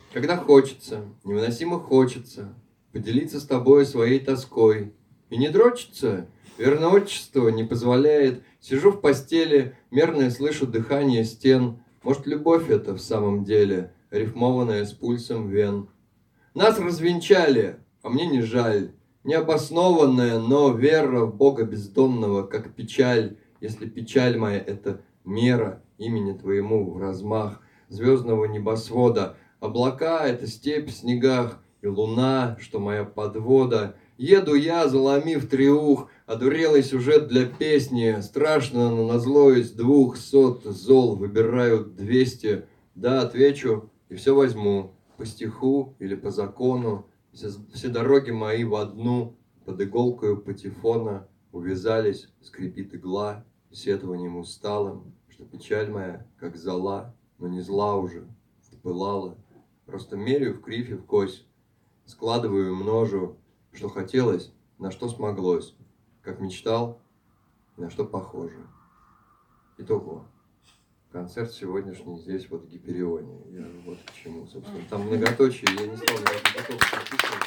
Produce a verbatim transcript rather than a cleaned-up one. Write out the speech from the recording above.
Когда хочется, невыносимо хочется поделиться с тобой своей тоской. И не дрочится, верно, отчество не позволяет. Сижу в постели, мерно слышу дыхание стен. Может, любовь это в самом деле, рифмованная с пульсом вен. Нас развенчали, а мне не жаль. Необоснованная, но вера в Бога бездонного, как печаль. Если печаль моя — это мера имени твоему в размах звездного небосвода. Облака — это степь в снегах, и луна, что моя подвода. Еду я, заломив триух, одурелый сюжет для песни. Страшно, но назло из двухсот зол выбираю двести. Да, отвечу и все возьму. По стиху или по закону. Все, все дороги мои в одну. Под иголкою патефона увязались, скрипит игла, сетованием усталым, что печаль моя, как зола, но не зла уже, пылала. Просто меряю в кривь и в кось, складываю и множу, что хотелось, на что смоглось, как мечтал, на что похоже. Итого. Концерт сегодняшний здесь, вот в Гиперионе. Я вот к чему, собственно. Там многоточие, я не стал, я не готов записывать.